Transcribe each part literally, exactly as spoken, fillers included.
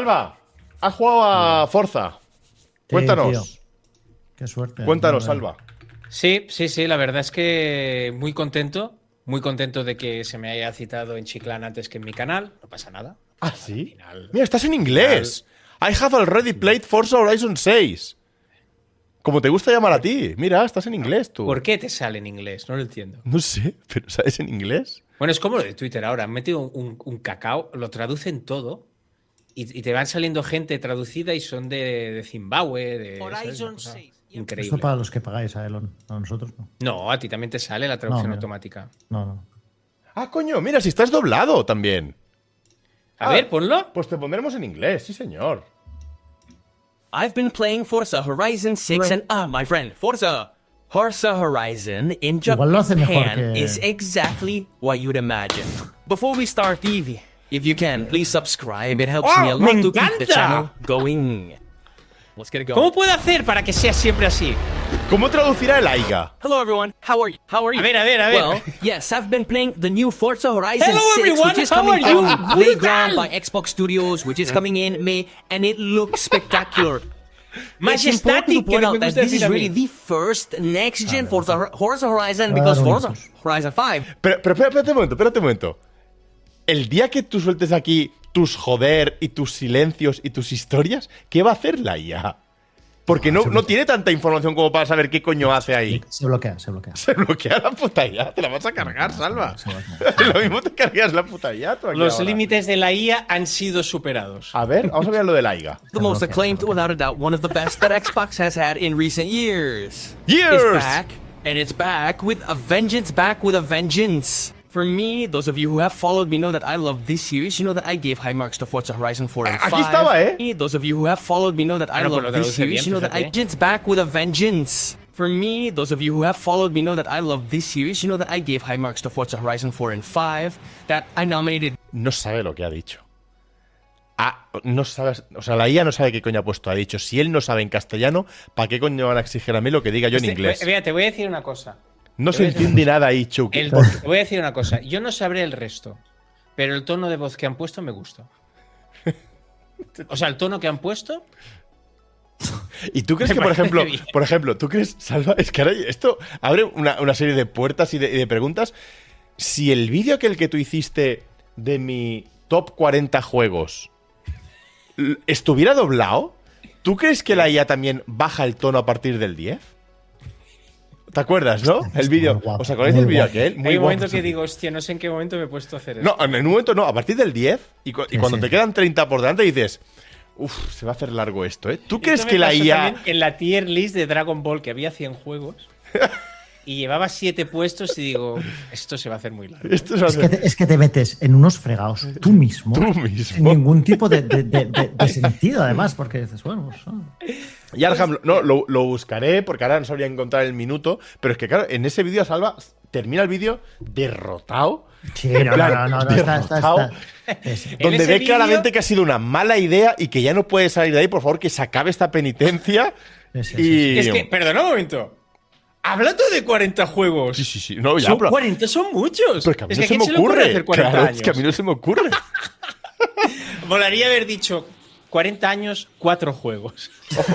Salva, has jugado a Forza. Cuéntanos. Sí, qué suerte. Cuéntanos, Salva. Sí, sí, sí, la verdad es que muy contento. Muy contento de que se me haya citado en Chiclana antes que en mi canal. No pasa nada. ¿Ah, sí? Mira, estás en inglés. I have already played Forza Horizon seis. Como te gusta llamar a ti. Mira, estás en inglés tú. ¿Por qué te sale en inglés? No lo entiendo. No sé, pero ¿sabes en inglés? Bueno, es como lo de Twitter ahora. Han metido un, un cacao, lo traducen todo y, y te van saliendo gente traducida y son de, de Zimbabue, de Horizon seis. Increíble. Esto para los que pagáis a Elon, a nosotros no. No, a ti también te sale la traducción No, automática. No, no. Ah, coño, mira, si estás doblado también. A ah, ver, ponlo. Pues te pondremos en inglés, sí, señor. I've been playing Forza Horizon six and ah, my friend, Forza Forza Horizon in Igual lo hace mejor Japan que- is exactly what you'd imagine. Before we start, Evie, if you can, please subscribe. It helps ¡Oh, me a me lot to keep the encanta! channel going. Let's get it going. ¿Cómo puedo hacer para que sea siempre así? ¿Cómo traducirá el AIGA? Hello everyone, how are you? How are you? A ver, a ver, a ver. Well, yes, I've been playing the new Forza Horizon Hello, six, everyone, which is how coming are you? out on Playground Brutal. by Xbox Studios, which is coming in May, and it looks spectacular. It's important to Majestic, que point me out that gusta this decir is a mí. really the first next-gen Forza, Forza Horizon, Ah, because no, Forza pues. Horizon five Pero, pero espérate, espérate un momento, espérate un momento. El día que tú sueltes aquí tus joder y tus silencios y tus historias, ¿qué va a hacer la I A? Porque no, no tiene tanta información como para saber qué coño hace ahí. Se bloquea, se bloquea. Se bloquea la puta I A, te la vas a cargar, Salva. Se bloquea. Lo mismo te cargas la puta I A tú aquí Los ahora. límites de la I A han sido superados. A ver, vamos a ver lo del AIGA. the most okay, acclaimed, okay. without a doubt, one of the best that Xbox has had in recent years. Years! It's back, and it's back with a vengeance, back with a vengeance. For me, those of you who have followed me know that I love this series. You know that I gave high marks to Forza Horizon four and Aquí five. estaba, ¿eh? Me, those of you who have followed me know that I Bueno, pues love lo this traduce series. bien, You know that I fíjate. vengeance back with a vengeance. For me, those of you who have followed me know that I love this series. You know that I gave high marks to Forza Horizon four and five. That I nominated No sabe lo que ha dicho. Ah, no sabes, o sea, la I A no sabe qué coño ha puesto. Ha dicho, si él no sabe en castellano, ¿para qué coño van a exigir a mí lo que diga yo en Este- inglés? Mira, te voy a decir una cosa. No te se voy a decir entiende nada ahí, Chucky. El- te voy a decir una cosa. Yo no sabré el resto, pero el tono de voz que han puesto me gusta. O sea, el tono que han puesto. ¿Y tú crees Me que, por parece ejemplo, bien. por ejemplo, tú crees, Salva, es que ahora esto abre una, una serie de puertas y de, y de preguntas. Si el vídeo aquel que tú hiciste de mi top cuarenta juegos l- estuviera doblado, ¿tú crees que la I A también baja el tono a partir del diez? ¿Te acuerdas, no? Está El vídeo. muy guapo, ¿Os acordáis muy del vídeo guapo. aquel? Muy Hay un guapo. momento que digo, hostia, no sé en qué momento me he puesto a hacer eso. No, en un momento no, a partir del diez y, cu- y Sí, cuando sí. te quedan treinta por delante dices, uff, se va a hacer largo esto, ¿eh? ¿Tú Esto crees me que la pasó I A... también en la tier list de Dragon Ball, que había cien juegos, y llevaba siete puestos y digo, esto se va a hacer muy largo. Esto se va a Es que, hacer- te, es que te metes en unos fregados tú mismo. Tú mismo. Sin ningún tipo de, de- de- de- de sentido, además, porque dices, bueno, pues, ah. Y ahora, ejemplo, no, lo, lo buscaré porque ahora no sabría encontrar el minuto, pero es que, claro, en ese vídeo Salva termina el vídeo derrotado. Sí, no, no, Claro, no, no, no, está, está, derrotado, está. Es- En donde ese ve vídeo- claramente que ha sido una mala idea y que ya no puede salir de ahí. Por favor, que se acabe esta penitencia. Sí, sí, sí, y... Es que, perdona un momento. Hablando de cuarenta juegos. Sí, sí, sí. No, ya, son pero- cuarenta son muchos. pero es que a mí es no que se ¿a quién me se le ocurre ocurre. hacer cuarenta Claro, años? es que a mí no se me ocurre. Molaría haber dicho cuarenta años, cuatro juegos.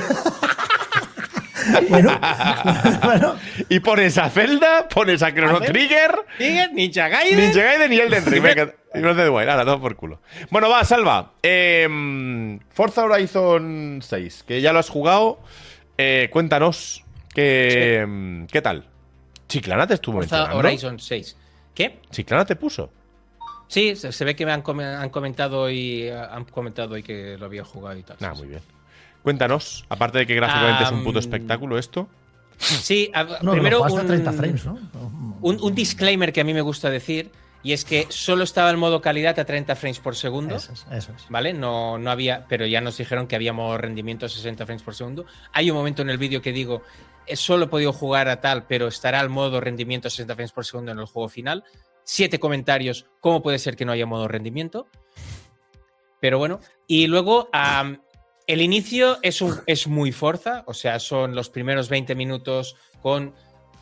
Bueno, bueno, Y pones a Zelda, pones a Chrono A ver. Trigger, Sigue, Ninja Gaiden. Ninja Gaiden y Elden Ring. Venga, y Breath of the Wild. Ahora, todo por culo. Bueno, va, Salva. Eh, Forza Horizon seis, que ya lo has jugado. Eh, cuéntanos. Que, ¿Qué tal? Chiclana te estuvo Forza mencionando. Horizon seis. ¿Qué? Chiclana te puso. Sí, se, se ve que me han, com- han comentado y han comentado y que lo había jugado y tal. Ah, sí, muy sí. bien. Cuéntanos, aparte de que gráficamente es un puto Am, espectáculo esto. Sí, a- no, primero lo jugaste a un, treinta frames, ¿no? un, un disclaimer que a mí me gusta decir, y es que solo estaba el modo calidad a treinta frames por segundo. Eso es, eso es. ¿Vale? No, no había, pero ya nos dijeron que habíamos rendimiento a sesenta frames por segundo. Hay un momento en el vídeo que digo, eh, solo he podido jugar a tal, pero estará el modo rendimiento a sesenta frames por segundo en el juego final. Siete comentarios, ¿cómo puede ser que no haya modo rendimiento? Pero bueno, y luego am, el inicio es, un, es muy Forza, o sea, son los primeros veinte minutos con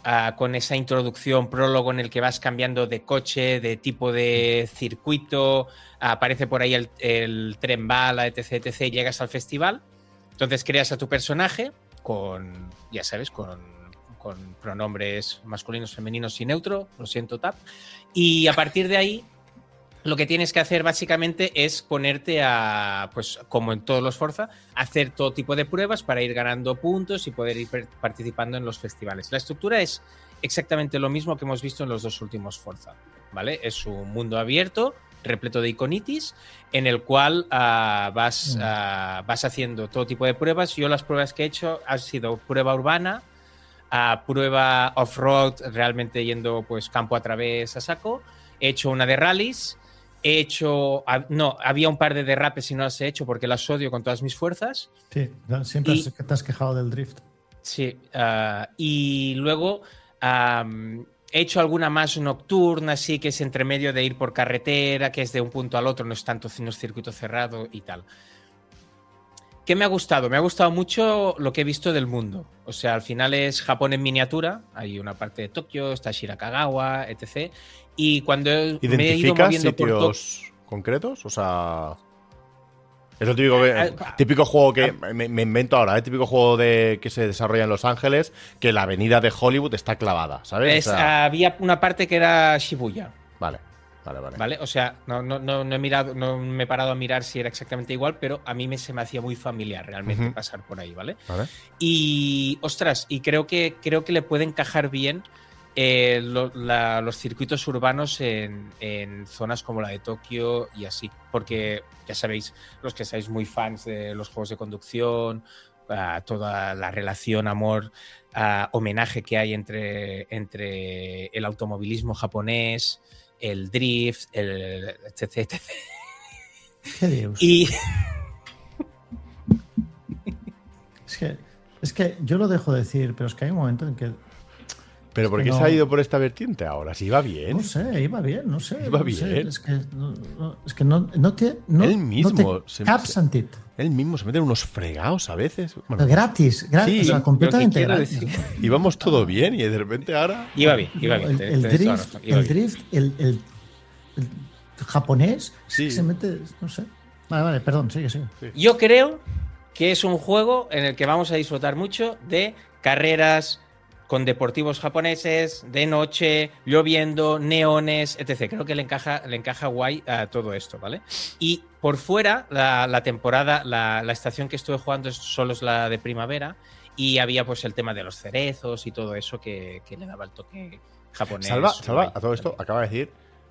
uh, con esa introducción, prólogo en el que vas cambiando de coche, de tipo de circuito, uh, aparece por ahí el, el tren bala, etc, etc, y llegas al festival. Entonces creas a tu personaje con, ya sabes, con, con pronombres masculinos, femeninos y neutro, lo siento, Tap, y a partir de ahí lo que tienes que hacer básicamente es ponerte a, pues como en todos los Forza, hacer todo tipo de pruebas para ir ganando puntos y poder ir participando en los festivales. La estructura es exactamente lo mismo que hemos visto en los dos últimos Forza, ¿vale? Es un mundo abierto, repleto de iconitis, en el cual uh, vas, uh, vas haciendo todo tipo de pruebas. Yo las pruebas que he hecho han sido prueba urbana, uh, prueba off-road, realmente yendo pues campo a través a saco. He hecho una de rallies. He hecho... No, había un par de derrapes y no las he hecho porque las odio con todas mis fuerzas. Sí, siempre y, te has quejado del drift. Sí, uh, y luego um, he hecho alguna más nocturna, así que es entre medio de ir por carretera, que es de un punto al otro, no es tanto no es circuito cerrado y tal. ¿Qué me ha gustado? Me ha gustado mucho lo que he visto del mundo. O sea, al final es Japón en miniatura. Hay una parte de Tokio, está Shirakagawa, etcétera. Y cuando me he ido moviendo sitios por Tokio, concretos? O sea, es lo típico, que, típico juego que me, me invento ahora, ¿eh? Típico juego de que se desarrolla en Los Ángeles, que la avenida de Hollywood está clavada, ¿sabes? Es, o sea, había una parte que era Shibuya. Vale. Vale, vale. ¿Vale? O sea, no, no, no, no he mirado, no me he parado a mirar si era exactamente igual, pero a mí me, se me hacía muy familiar realmente uh-huh. pasar por ahí, ¿vale? Vale. Y, ostras, y creo que, creo que le puede encajar bien eh, lo, la, los circuitos urbanos en, en zonas como la de Tokio y así. Porque, ya sabéis, los que seáis muy fans de los juegos de conducción, uh, toda la relación, amor, uh, homenaje que hay entre, entre el automovilismo japonés, el drift, el etc, etcétera. ¿Qué Dios? Y es que es que yo lo dejo decir, pero es que hay un momento en que pero ¿por qué no... se ha ido por esta vertiente ahora? Si iba bien. No sé, iba bien, no sé. Iba no bien. Sé, es que no, no, es que no, no te no, él mismo no te se, capsan it. Él mismo se mete en unos fregados a veces. Bueno, gratis, gratis, sí, o sea, completamente gratis. Decir. Íbamos todo bien y de repente ahora iba bien, iba bien. El, el drift, iba el, bien. drift el, el, el japonés sí. que se mete, no sé. Vale, vale, perdón, sigue, sigue. Sí. Yo creo que es un juego en el que vamos a disfrutar mucho de carreras con deportivos japoneses, de noche, lloviendo, neones, etcétera. Creo que le encaja, le encaja guay a todo esto, ¿vale? Y por fuera, la, la temporada, la, la estación que estuve jugando es, solo es la de primavera y había pues el tema de los cerezos y todo eso que, que le daba el toque japonés. Salva, Salva a todo esto acaba de decir,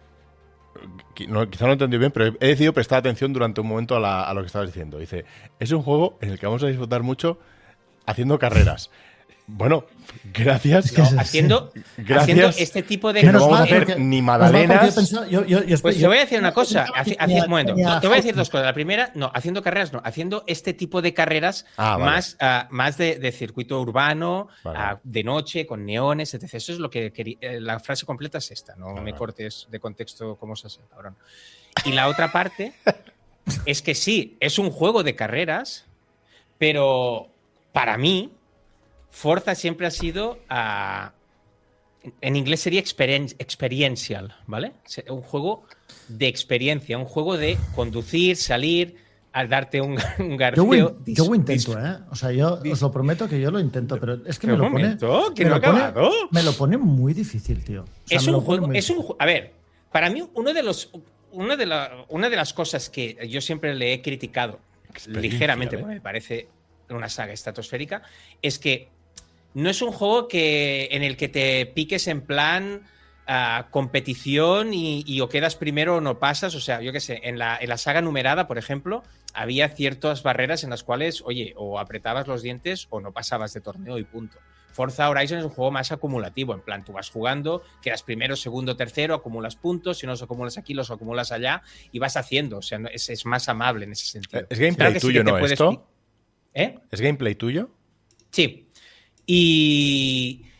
no, quizá no lo he entendido bien, pero he decidido prestar atención durante un momento a, la, a lo que estabas diciendo. Dice, es un juego en el que vamos a disfrutar mucho haciendo carreras. Bueno, gracias. No, haciendo, gracias. haciendo este tipo de... Que no vamos a hacer ni magdalenas. Yo, yo, yo, pues yo, te voy a decir una cosa. Haci, haci, un momento. Te voy a decir dos cosas. La primera, no, haciendo carreras no. Haciendo este tipo de carreras ah, vale. más, uh, más de, de circuito urbano, vale. uh, de noche, con neones, etcétera. Eso es lo que quería. La frase completa es esta. No vale. me cortes de contexto como se hace, cabrón. Y la otra parte es que sí, es un juego de carreras, pero para mí Forza siempre ha sido, uh, en inglés sería experien experiential, ¿vale? Un juego de experiencia, un juego de conducir, salir, al darte un, un garfeo. Yo, yo lo intento, ¿eh? O sea, yo os lo prometo que yo lo intento, pero es que me lo pone, que me, no lo pone acabado. me lo pone muy difícil, tío. O sea, es un juego, es un, a ver, para mí uno de los, una de, la, una de las cosas que yo siempre le he criticado ligeramente, ¿eh? Porque me parece una saga estratosférica, es que no es un juego que, en el que te piques en plan uh, competición y, y o quedas primero o no pasas. O sea, yo qué sé, en la, en la saga numerada, por ejemplo, había ciertas barreras en las cuales, oye, o apretabas los dientes o no pasabas de torneo y punto. Forza Horizon es un juego más acumulativo, en plan, tú vas jugando, quedas primero, segundo, tercero, acumulas puntos, si no los acumulas aquí, los acumulas allá y vas haciendo. O sea, es, es más amable en ese sentido. ¿Es gameplay claro tuyo, sí no esto? ¿Eh? ¿Es gameplay tuyo? Sí. Y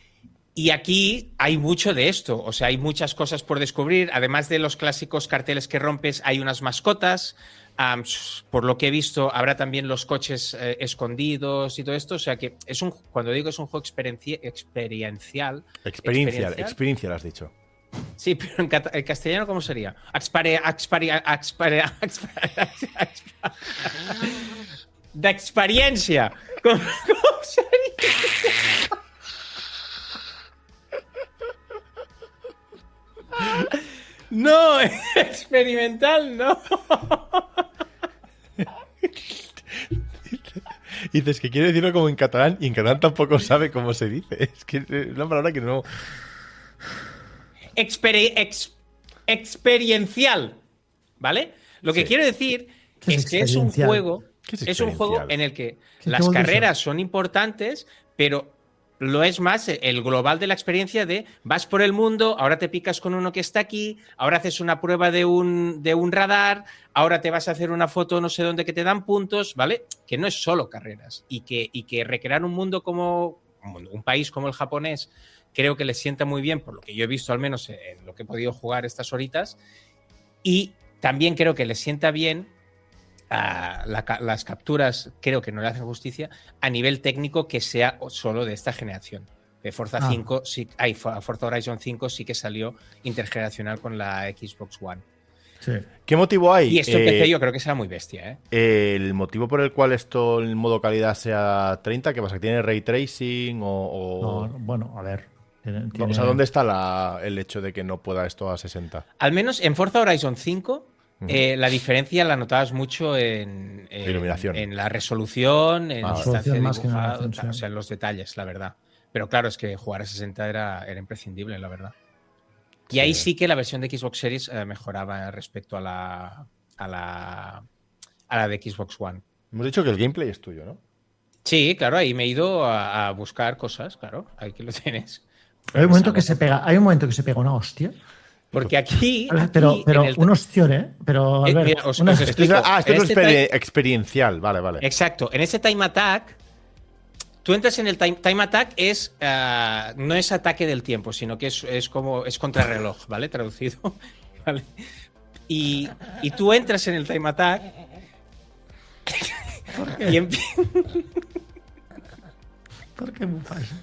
Y aquí hay mucho de esto, o sea, hay muchas cosas por descubrir. Además de los clásicos carteles que rompes, hay unas mascotas. Um, por lo que he visto, habrá también los coches eh, escondidos y todo esto. O sea que es un, cuando digo es un juego experiencia, experiencial. Experiencial, experiencial has dicho. Sí, pero en, cata- en castellano, ¿cómo sería? Expare, expare, expare, expare, expare, de experiencia. ¿Cómo, cómo sería? No, experimental, no. Dices que quiere decirlo como en catalán y en catalán tampoco sabe cómo se dice. Es que es una palabra que no. Experi- ex- experiencial, ¿vale? Lo que Sí. quiero decir ¿Qué es es, que es un experiencial? juego, ¿Qué es es un juego experiencial? en el que ¿Qué las juego es eso? carreras son importantes, pero lo es más el global de la experiencia de vas por el mundo, ahora te picas con uno que está aquí, ahora haces una prueba de un, de un radar, ahora te vas a hacer una foto no sé dónde que te dan puntos, ¿vale? Que no es solo carreras y que, y que recrear un mundo como un país como el japonés creo que les sienta muy bien, por lo que yo he visto al menos en lo que he podido jugar estas horitas, y también creo que les sienta bien Uh, la, las capturas, creo que no le hacen justicia a nivel técnico que sea solo de esta generación. De Forza Ah. cinco, sí, ay, Forza Horizon cinco sí que salió intergeneracional con la Xbox One. Sí. ¿Qué motivo hay? Y esto Eh, empecé yo creo que será muy bestia, ¿eh? El motivo por el cual esto en modo calidad sea treinta, ¿qué pasa? ¿Que tiene ray tracing o...? o- No, bueno, a ver. tiene- No, tiene- o sea, ¿dónde está la- el hecho de que no pueda esto a sesenta? Al menos en Forza Horizon cinco eh, la diferencia la notabas mucho en, en, Iluminación. en la resolución, en Ah, la distancia resolución más que en la dibujada, iluminación, o sí. sea, en los detalles, la verdad. Pero claro, es que jugar a sesenta era, era imprescindible, la verdad. Y Sí. ahí sí que la versión de Xbox Series eh, mejoraba respecto a la, a la a la de Xbox One. Hemos dicho que el gameplay es tuyo, ¿no? Sí, claro, ahí me he ido a, a buscar cosas, claro, ahí que lo tienes. Hay un momento que se pega, hay un momento que se pega una hostia. Porque aquí, aquí Pero, pero en el- un ostión, ¿eh? Pero, Eh, Albert, mira, os- una- os Esto es, explico. ah, esto En es este exper- time- experiencial. Vale, vale. Exacto, en ese time attack, tú entras en el time, time attack, es ah, no es ataque del tiempo, sino que es, es como es contrarreloj, ¿vale? Traducido. ¿Vale? Y, y tú entras en el time attack y empie- ¿Por qué Mufasa?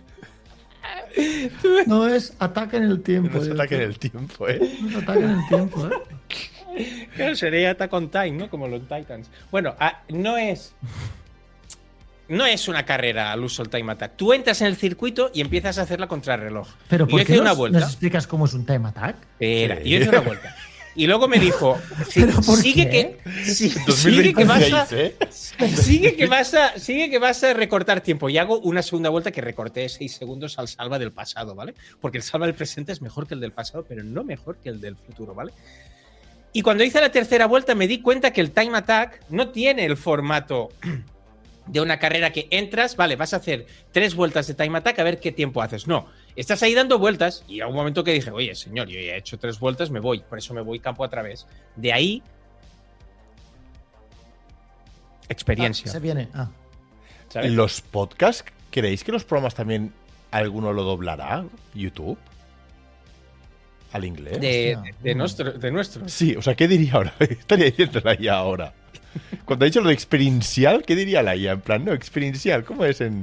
No es ataque en el tiempo. No se eh. ataque en el tiempo, ¿eh? No es ataque en el tiempo, ¿eh? Claro, sería Attack on Time, ¿no? Como los Titans. Bueno, ah, no es. No es una carrera al uso el time attack. Tú entras en el circuito y empiezas a hacer la contrarreloj. Pero Y yo ¿por qué hice una nos, vuelta. nos explicas cómo es un time attack? Espera, Sí. y yo hice una vuelta. Y luego me dijo, sí, ¿Pero por sigue qué? que sí, sigue que vas a ¿eh? sigue que vas a sigue que vas a recortar tiempo. Y hago una segunda vuelta que recorté seis segundos al salva del pasado, ¿vale? Porque el salva del presente es mejor que el del pasado, pero no mejor que el del futuro, ¿vale? Y cuando hice la tercera vuelta me di cuenta que el time attack no tiene el formato de una carrera que entras, vale, vas a hacer tres vueltas de time attack a ver qué tiempo haces. No, estás ahí dando vueltas y a un momento que dije, oye, señor, yo ya he hecho tres vueltas, me voy, por eso me voy campo a través. De ahí, experiencia. Ah, se viene. Ah. ¿sabes? ¿Los podcasts? ¿Creéis que los programas también alguno lo doblará? ¿YouTube? ¿Al inglés? De, Hostia. de, de nuestro, de nuestros. Sí, o sea, ¿qué diría ahora? Estaría diciendo la I A ahora. Cuando ha dicho lo de experiencial, ¿qué diría la I A? En plan, no, experiencial, ¿cómo es en...?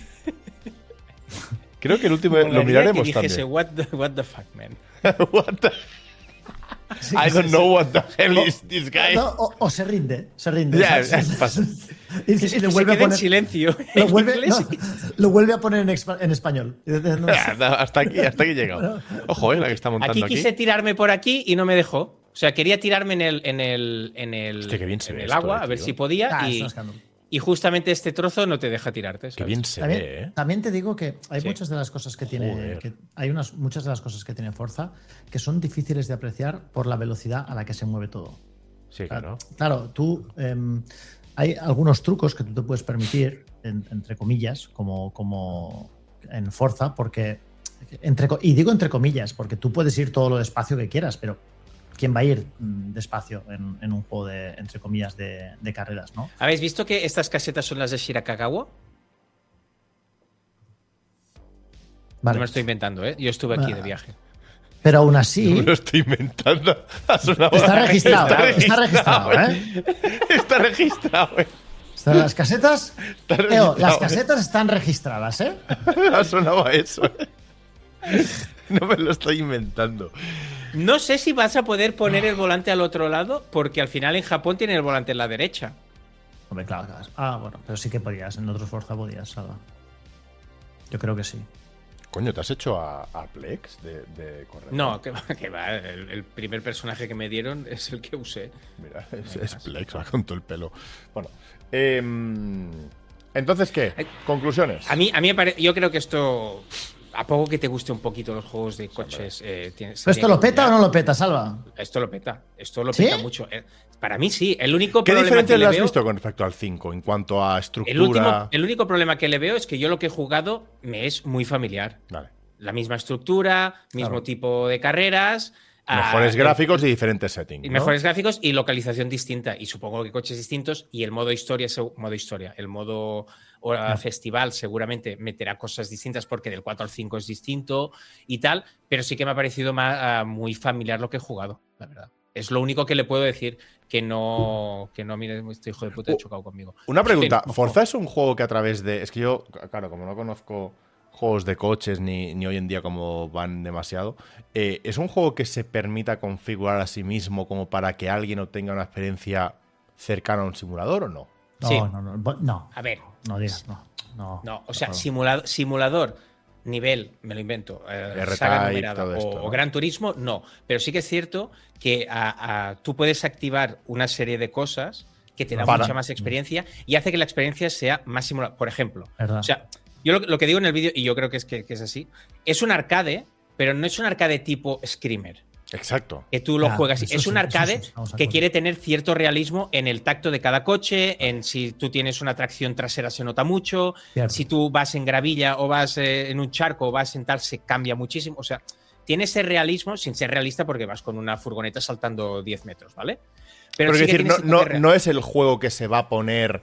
Creo que el último lo Molaría miraremos que dijese, también. what the, what the fuck, man. What the- Sí, I sí, don't sí. know what the hell is this guy. No, o, o se rinde, se rinde. Ya, ¿sabes? ya, pasa. Y, y Que se le vuelve a quede en poner, silencio. lo en vuelve, inglés. no, lo vuelve a poner en, expa- en español. Y dice, no, Hasta aquí, hasta aquí he llegado. Ojo, eh, la que está montando Aquí aquí. quise tirarme por aquí y no me dejó. O sea, quería tirarme en el, en el, en el, Hostia, qué bien se en ve el esto, agua, eh, a ver tío. si podía. Ah, es y, un escándalo. y justamente este trozo no te deja tirarte. Qué ¿sabes? bien se También, ve, ¿eh? también te digo que hay Sí. muchas de las cosas que tiene. Joder. Que hay unas, muchas de las cosas que tiene Forza que son difíciles de apreciar por la velocidad a la que se mueve todo. Sí, claro. Claro, tú. em, hay algunos trucos que tú te puedes permitir, en- entre comillas, como, como en Forza, porque. Entre, co- y digo entre comillas, porque tú puedes ir todo lo despacio que quieras, pero ¿quién va a ir mm, despacio en, en un juego de, entre comillas, de, de carreras, ¿no? ¿Habéis visto que estas casetas son las de Shirakagawa? Vale. No me lo estoy inventando, ¿eh? Yo estuve aquí de viaje. Pero aún No así, me lo estoy inventando. Ha sonado- está registrado. Está Está registrado, registrado, ¿eh? Está registrado, ¿eh? Están las casetas. Está Eo, registrado, las ¿eh? casetas están registradas, ¿eh? Ha sonado a eso. ¿eh? No me lo estoy inventando. No sé si vas a poder poner el volante al otro lado, porque al final en Japón tienen el volante en la derecha. Hombre, claro, claro. Ah, bueno, pero sí que podías. En otros Forza podías, Salva. Yo creo que sí. Coño, ¿te has hecho a, a Plex de, de correr? No, que va, que va. El, el primer personaje que me dieron es el que usé. Mira, es, es Plex, va con todo el pelo. Bueno, em, entonces, ¿qué? Conclusiones. A mí, a mí me parece. Yo creo que esto. A poco que te guste un poquito los juegos de coches. Eh, tiene- ¿Pero sería esto lo que peta o cambiar. no lo peta, Salva? Esto lo peta. Esto lo ¿Sí? peta mucho. Eh, Para mí sí. El único ¿Qué problema que diferencias le le has veo. visto con respecto al cinco en cuanto a El, estructura? último, el único problema que le veo es que yo lo que he jugado me es muy familiar. Vale. La misma estructura, mismo Claro. tipo de carreras. Mejores ah, gráficos y diferentes settings. y ¿no? mejores gráficos y localización distinta. Y supongo que coches distintos. Y el modo historia, seg- modo historia. El modo o, festival seguramente meterá cosas distintas porque del cuatro al cinco es distinto y tal. Pero sí que me ha parecido más, ah, muy familiar lo que he jugado, la verdad. Es lo único que le puedo decir, que no, que no, mire, este hijo de puta ha chocado conmigo. Una pregunta, Pero, ¿Forza es un juego que a través de... Es que yo, claro, como no conozco juegos de coches ni, ni hoy en día como van demasiado, eh, ¿es un juego que se permita configurar a sí mismo como para que alguien obtenga una experiencia cercana a un simulador o no? No, Sí. no, no, no. No, A ver, no digas, no. No, no, o sea, por favor. simulador, simulador, nivel, me lo invento, eh, R-Type, saga numerada todo esto, o, ¿no? o Gran Turismo, no. Pero sí que es cierto que a- a- tú puedes activar una serie de cosas que te dan Para. mucha más experiencia y hace que la experiencia sea más simulada. Por ejemplo, Verdad. o sea, yo lo, lo que digo en el vídeo, y yo creo que es, que, que es así, es un arcade, pero no es un arcade tipo Screamer. Exacto. Que tú lo Ah, juegas. eso Es sí, un eso arcade sí, estamos de que acuerdo. quiere tener cierto realismo en el tacto de cada coche, en si tú tienes una tracción trasera se nota mucho, Cierto. si tú vas en gravilla o vas eh, en un charco o vas en tal se cambia muchísimo. O sea, tiene ese realismo sin ser realista porque vas con una furgoneta saltando diez metros, ¿vale? Pero, sí es que decir, tiene no, ese no, toque real. no es el juego que se va a poner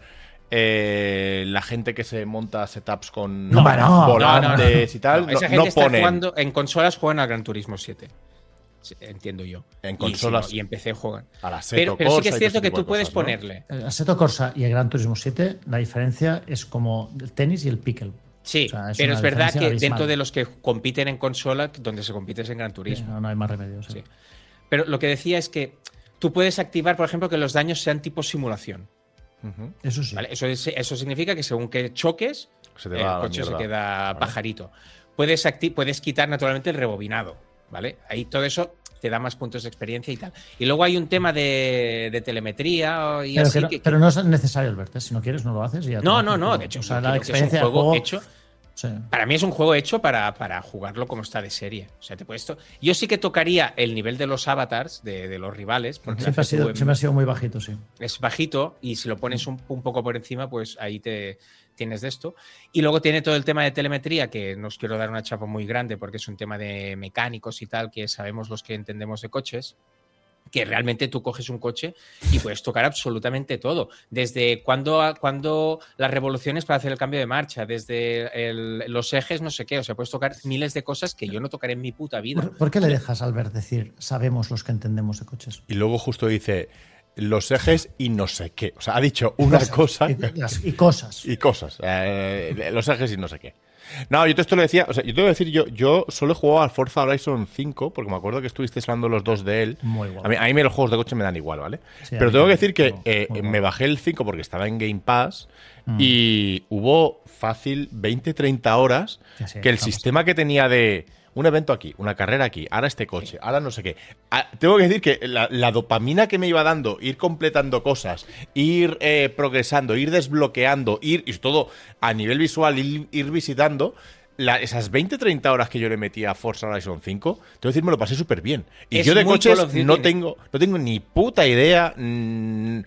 eh, la gente que se monta setups con No, hombre, no. volantes No, no, no. y tal. No, No, esa gente no está ponen jugando en consolas, juegan al Gran Turismo siete. Sí, entiendo yo. En Y consolas- si no, y en P C juegan. a la Pero, pero sí que es Corsa y cierto todo ese que tipo de tú puedes cosas, ¿no? ponerle. El Assetto Corsa y el Gran Turismo siete, la diferencia es como el tenis y el pickle. Sí, O sea, es pero una es verdad diferencia que abismal. dentro de los que compiten en consola, donde se compite es en Gran Sí, Turismo. no, no hay más remedio. sí. Sí. Pero lo que decía es que tú puedes activar, por ejemplo, que los daños sean tipo simulación. Ujú. Eso sí. ¿vale? Eso, es- eso significa que según que choques, Se te el va a la coche se mierda. queda Vale. pajarito. Puedes, acti- puedes quitar naturalmente el rebobinado, ¿vale? Ahí todo eso te da más puntos de experiencia y tal. Y luego hay un tema de, de telemetría y Pero, así que no, que- que- pero no es necesario, Albert. ¿eh? Si no quieres, no lo haces. Y ya No, te- no, no. De hecho, o sea, yo la creo que es un experiencia de juego juego hecho. sí. Para mí es un juego hecho para, para jugarlo como está de serie. O sea, te puedes to- Yo sí que tocaría el nivel de los avatars, de, de los rivales, porque Siempre ha, la C T U sido, M siempre ha sido muy bajito, sí. es bajito y si lo pones un, un poco por encima, pues ahí te tienes de esto. Y luego tiene todo el tema de telemetría, que no os quiero dar una chapa muy grande porque es un tema de mecánicos y tal, que sabemos los que entendemos de coches, que realmente tú coges un coche y puedes tocar absolutamente todo. Desde cuando, cuando las revoluciones para hacer el cambio de marcha, desde el- los ejes, no sé qué. O sea, puedes tocar miles de cosas que yo no tocaré en mi puta vida. ¿Por, por qué le dejas a Albert decir sabemos los que entendemos de coches? Y luego justo dice los ejes y no sé qué. O sea, ha dicho una cosa Y, las- y cosas. y cosas. Eh, los ejes y no sé qué. No, yo te esto lo decía, o sea, yo te voy a decir, yo, yo solo he jugado al Forza Horizon cinco, porque me acuerdo que estuvisteis hablando los dos de él. Muy guapo. A mí, a mí los juegos de coche me dan igual, ¿vale? Sí, a Pero mí tengo que también, decir que muy- eh, muy me guapo. bajé el cinco porque estaba en Game Pass Mm. y hubo fácil veinte treinta horas Sí, sí, que el estamos- sistema que tenía de un evento aquí, una carrera aquí, ahora este coche, ahora no sé qué. Ah, tengo que decir que la, la dopamina que me iba dando, ir completando cosas, ir eh, progresando, ir desbloqueando, ir, y todo a nivel visual, ir, ir visitando, la- esas veinte treinta horas que yo le metí a Forza Horizon cinco, tengo que decir, me lo pasé súper bien. Y Es yo de muy coches Call of Duty. no tengo, no tengo ni puta idea. mm,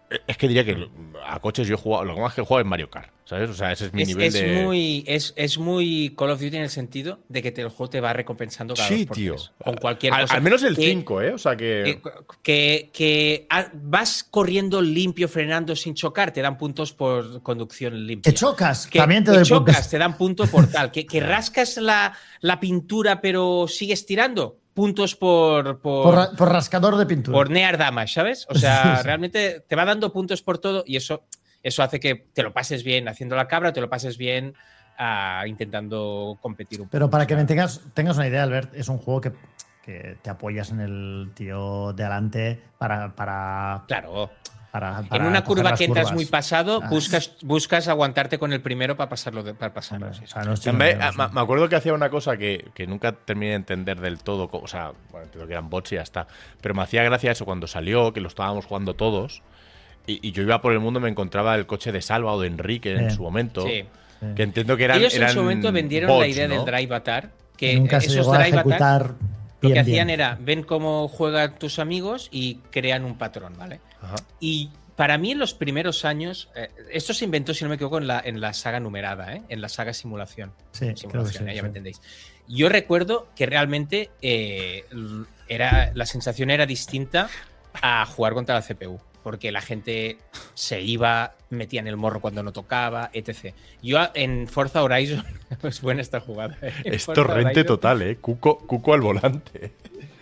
Es que diría que a coches yo he jugado, lo más que he jugado es Mario Kart, ¿sabes? O sea, ese es mi Es, nivel es de... muy, es, es muy Call of Duty en el sentido de que te, el juego te va recompensando cada Sí, dos por tío. tres, con cualquier Al, cosa. al menos el que- cinco, ¿eh? O sea que... Que, que, que a- vas corriendo limpio, frenando sin chocar, te dan puntos por conducción limpia. Que chocas, Que, también te que doy chocas, puntos. te dan punto por tal. Que, que rascas la, la pintura pero sigues tirando, puntos por... por, Por, ra- por rascador de pintura. por near damage, ¿sabes? O sea, Sí, sí. realmente te va dando puntos por todo y eso, eso hace que te lo pases bien haciendo la cabra, te lo pases bien ah, intentando competir un poco. Pero para que O sea, me tengas, tengas una idea, Albert, es un juego que, que te apoyas en el tío de adelante para. para, Claro. para, En para una coger curva las que entras curvas. muy pasado, Ah. buscas, buscas aguantarte con el primero para pasarlo. De, para pasarlo Hombre, sí, o sí. sea, no estoy También, nervioso. ah, me acuerdo que hacía una cosa que, que nunca terminé de entender del todo. O sea, bueno, entiendo que eran bots y ya está. Pero me hacía gracia eso cuando salió, que lo estábamos jugando todos. Y, y yo iba por el mundo, me encontraba el coche de Salva o de Enrique en Sí. su momento. Sí. Que entiendo que eran. Ellos en eran su momento vendieron bots, la idea ¿no? del Drive Atar, que que nunca se esos llegó a Drive Atar ejecutar lo bien, que hacían bien. era, ven cómo juegan tus amigos y crean un patrón, ¿vale? Ajá. Y para mí en los primeros años, eh, esto se inventó, si no me equivoco, en la, en la saga numerada, ¿eh? En la saga simulación. Sí, creo que simulación, sí, ¿eh? Ya sí. me entendéis. Yo recuerdo que realmente eh, era, la sensación era distinta a jugar contra la C P U, porque la gente se iba, metía en el morro cuando no tocaba, etcétera. Yo en Forza Horizon, es buena esta jugada. ¿eh? En Es Forza torrente Horizon- total, ¿eh? Cuco, Cuco al volante.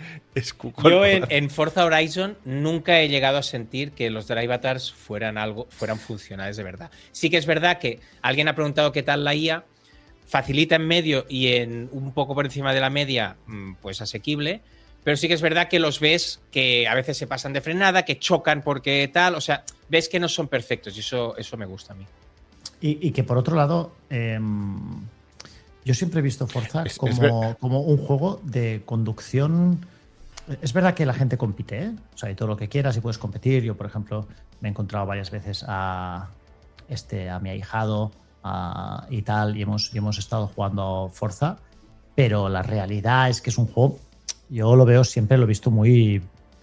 Es Cuco Yo al en, volante. en Forza Horizon nunca he llegado a sentir que los Drive Atars fueran algo, fueran funcionales de verdad. Sí que es verdad que alguien ha preguntado qué tal la I A, facilita en medio y en un poco por encima de la media, mm, pues asequible. Pero sí que es verdad que los ves que a veces se pasan de frenada, que chocan porque tal, o sea, ves que no son perfectos y eso, eso me gusta a mí. Y, y que por otro lado, eh, yo siempre he visto Forza Es- es como, ver- como un juego de conducción. Es verdad que la gente compite, ¿eh? O sea, y todo lo que quieras y puedes competir. Yo, por ejemplo, me he encontrado varias veces a, este, a mi ahijado a- y tal, y hemos, y hemos estado jugando Forza, pero la realidad es que es un juego, yo lo veo siempre, lo he visto muy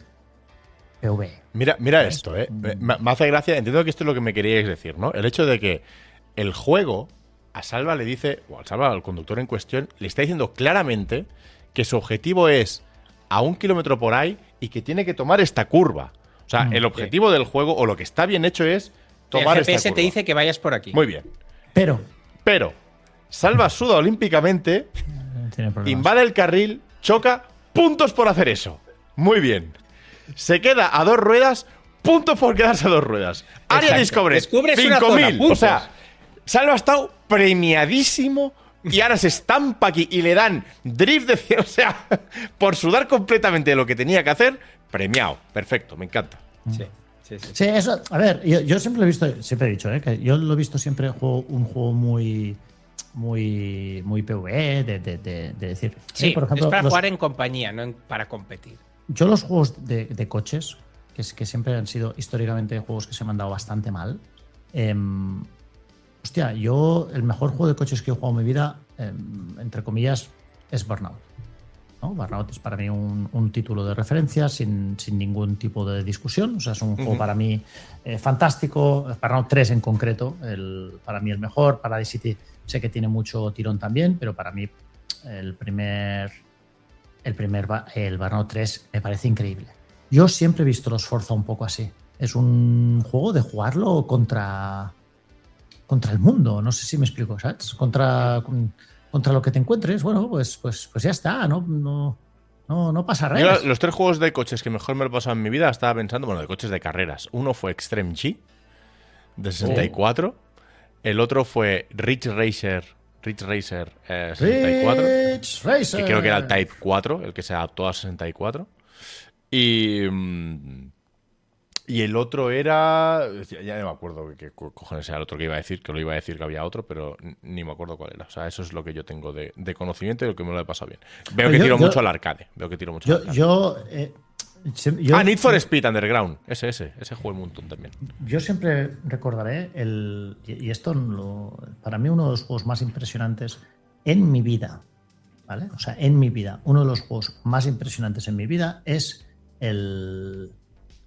P V. Mira, mira esto, ¿eh? Me, me hace gracia, entiendo que esto es lo que me queríais decir, ¿no? El hecho de que el juego a Salva le dice, o al Salva, al conductor en cuestión, le está diciendo claramente que su objetivo es a un kilómetro por ahí y que tiene que tomar esta curva. O sea, Mm, el objetivo del juego, o lo que está bien hecho, es tomar el esta G P S curva. te dice que vayas por aquí. Muy bien. Pero Pero Salva suda olímpicamente, eh, tiene problemas. invade el carril, choca, puntos por hacer eso. Muy bien. Se queda a dos ruedas, puntos por quedarse a dos ruedas. Área Exacto. Discovery, Descubres una cinco zona, mil. O puntos. sea, Salva ha estado premiadísimo y ahora se estampa aquí y le dan drift de cien. O sea, por sudar completamente de lo que tenía que hacer, premiado. Perfecto, me encanta. Sí, sí, sí. Sí, eso, a ver, yo, yo siempre lo he visto, siempre he dicho, ¿eh? Que yo lo he visto siempre juego, un juego muy, muy, muy P V E, de, de, de, de decir. Sí, eh, por ejemplo, es para los- jugar en compañía, no en- para competir. yo los juegos de, de coches, que, es, que siempre han sido históricamente juegos que se me han dado bastante mal. em, hostia, yo el mejor juego de coches que he jugado en mi vida, em, entre comillas, es Burnout. ¿no? Burnout es para mí un, un título de referencia sin, sin ningún tipo de discusión. O sea, es un juego para mí eh, fantástico. Burnout tres en concreto, el, para mí el mejor. Paradise City sé que tiene mucho tirón también, pero para mí el primer, el primer ba- el Burnout tres me parece increíble. Yo siempre he visto los Forza un poco así. Es un juego de jugarlo contra, contra el mundo. No sé si me explico, ¿sabes? Contra, con- contra lo que te encuentres. Bueno, pues, pues, pues ya está. No, no, no, no pasa Yo, nada. los tres juegos de coches que mejor me lo he pasado en mi vida, estaba pensando, bueno, de coches de carreras. Uno fue Extreme G, de sesenta y cuatro. El otro fue Ridge Racer, Ridge Racer eh, sesenta y cuatro. Ridge Racer. Que creo que era el Type cuatro, el que se adaptó a sesenta y cuatro. Y, mm, y el otro era... Ya, ya no me acuerdo qué, qué co- cojones era el otro que iba a decir, que lo iba a decir que había otro, pero n- ni me acuerdo cuál era. O sea, eso es lo que yo tengo de, de conocimiento y lo que me lo he pasado bien. Veo que Yo- tiro yo- mucho al arcade. Veo que tiro mucho al Yo, arcade. yo, eh, se- yo- ah, Need for Speed Underground. Ese, ese. Ese juego un montón también. Yo siempre recordaré el. Y y esto, lo- para mí, uno de los juegos más impresionantes en mi vida, ¿vale? O sea, en mi vida, uno de los juegos más impresionantes en mi vida es el,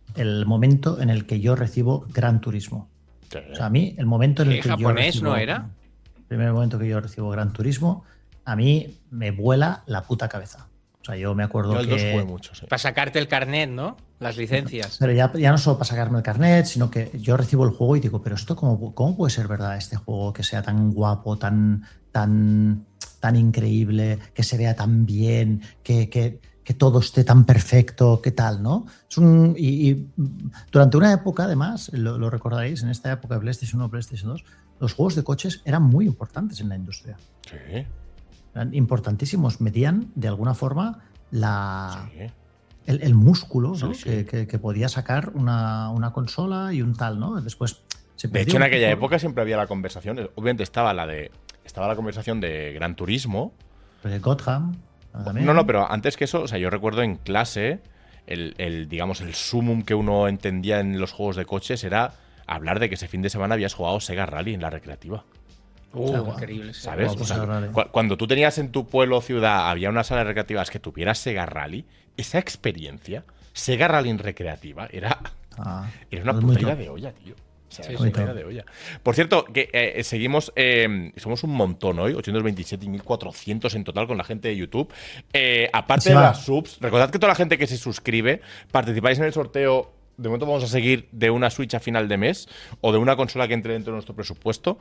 el momento en el que yo recibo Gran Turismo. Sí. O sea, a mí, el momento en el ¿Qué, que yo japonés recibo, no era? El primer momento que yo recibo Gran Turismo, a mí me vuela la puta cabeza. O sea, yo me acuerdo Yo el dos que... jugué mucho, sí. Para sacarte el carnet, ¿no? Las licencias. Pero ya, ya no solo para sacarme el carnet, sino que yo recibo el juego y digo, pero esto cómo, cómo puede ser verdad este juego que sea tan guapo, tan, tan, tan increíble, que se vea tan bien, que, que, que todo esté tan perfecto, qué tal, ¿no? Es un, y, y durante una época, además, lo, lo recordaréis, en esta época de PlayStation uno, PlayStation dos, los juegos de coches eran muy importantes en la industria. Sí. Eran importantísimos, medían de alguna forma la... Sí. El, el músculo, ¿no? Sí, sí. Que, que, que podía sacar una, una consola y un tal, ¿no? Después se De perdió hecho, en un aquella poco, época siempre había la conversación. Obviamente estaba la de. Estaba la conversación de Gran Turismo. porque Gotham también. No, no, pero antes que eso, o sea, yo recuerdo en clase, el, el, digamos, el sumum que uno entendía en los juegos de coches era hablar de que ese fin de semana habías jugado Sega Rally en la recreativa. Uh, Claro, increíble. sí. ¿Sabes? Guapo, O sea, Sega Rally. cu- cuando tú tenías en tu pueblo o ciudad, había una sala de recreativas que tuviera Sega Rally, esa experiencia, Sega Rally en recreativa, era, Ah, era una es muy puta ida top. de olla, tío. O sea, Sí, era sí. una puta ida de olla. Por cierto, que eh, seguimos, eh, somos un montón hoy, ochocientos veintisiete y mil cuatrocientos en total con la gente de YouTube. Eh, aparte Sí, de va. las subs, recordad que toda la gente que se suscribe, participáis en el sorteo. De momento vamos a seguir de una Switch a final de mes o de una consola que entre dentro de nuestro presupuesto.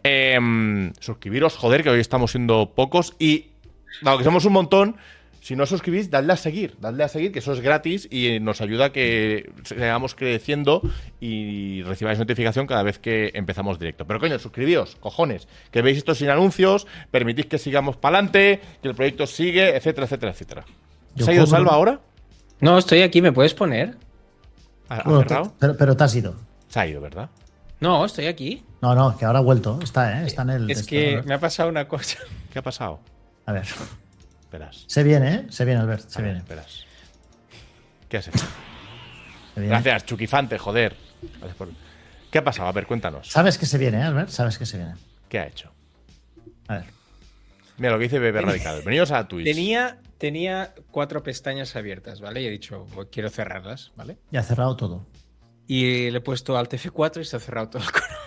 Eh, suscribiros, joder, que hoy estamos siendo pocos. Y dado que somos un montón, si no os suscribís, dadle a seguir. Dadle a seguir, que eso es gratis y nos ayuda a que sigamos creciendo y recibáis notificación cada vez que empezamos directo. Pero coño, suscribíos, cojones, que veis esto sin anuncios, permitís que sigamos para adelante, que el proyecto sigue, etcétera, etcétera, etcétera. Yo ¿Se ha ido cobro- Salva ahora? No, estoy aquí, ¿me puedes poner? ¿Ha, ha Bueno, cerrado? te- pero, pero te has ido. Se ha ido, ¿verdad? No, estoy aquí. No, no, que ahora ha vuelto. Está, ¿eh? Está en el. Es está- que me ha pasado una cosa. ¿Qué ha pasado? A ver. Verás. Se viene, ¿eh? Se viene, Albert. Se A ver, viene. verás. ¿Qué has hecho? Se viene. Gracias, Chuquifante, joder. Gracias por- ¿Qué ha pasado? A ver, cuéntanos. Sabes que se viene, ¿eh, Albert? Sabes que se viene. ¿Qué ha hecho? A ver. Mira lo que dice Bebé Radical. Venidos a Twitch. Tenía, tenía cuatro pestañas abiertas, ¿vale? Y he dicho, "Voy- quiero cerrarlas, ¿vale? Ya ha cerrado todo. Y le he puesto Alt F cuatro y se ha cerrado todo el coro.